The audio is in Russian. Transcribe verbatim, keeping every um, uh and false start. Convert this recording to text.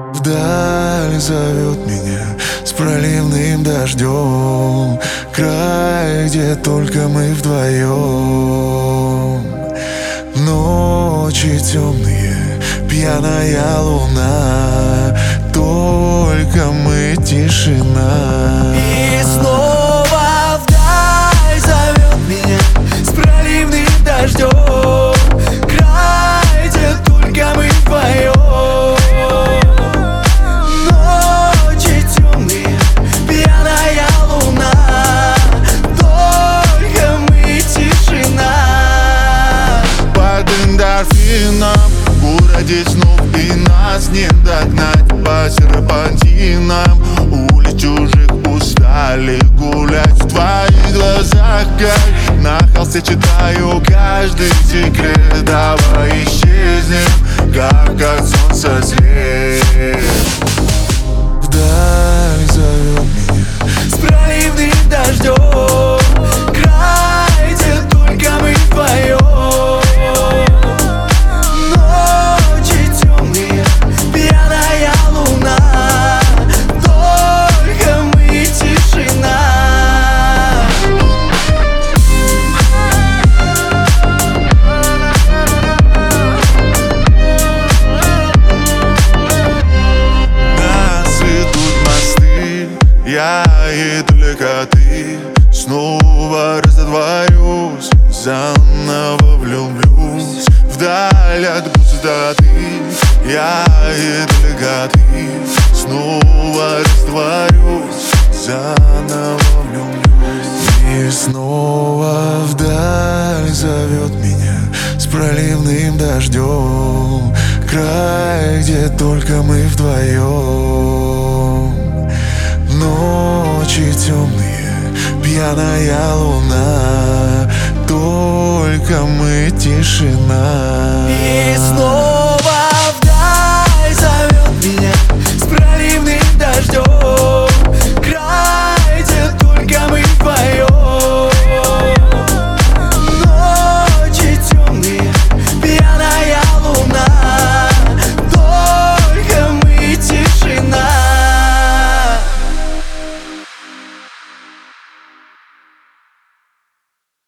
Вдаль зовет меня с проливным дождем, край, где только мы вдвоем. Ночи темные, пьяная луна, только мы, тишина. И снова вдаль зовет меня с проливным дождем, край, где только мы вдвоем. Ночи темные, пьяная луна, только мы, тишина. Под эндорфином в городе снов, и нас не догнать по серпантинам. Улиц чужих устали гулять, в твоих глазах, как на холсте читаю каждый секрет. Давай исчезнем, как от солнца след. Вдаль зовет меня С проливным дождем, край, где только мы вдвоем. Ночи темные, пьяная луна, только мы, тишина. Нас идут мосты, я и только ты. Снова разотворюсь, заново влюблюсь. Вдаль от пустоты, я и только ты. Снова растворюсь, заново влюблюсь. И снова вдаль зовет меня с проливным дождем, край, где только мы вдвоем. Ночи темные, пьяная луна, только мы, тишина. И снова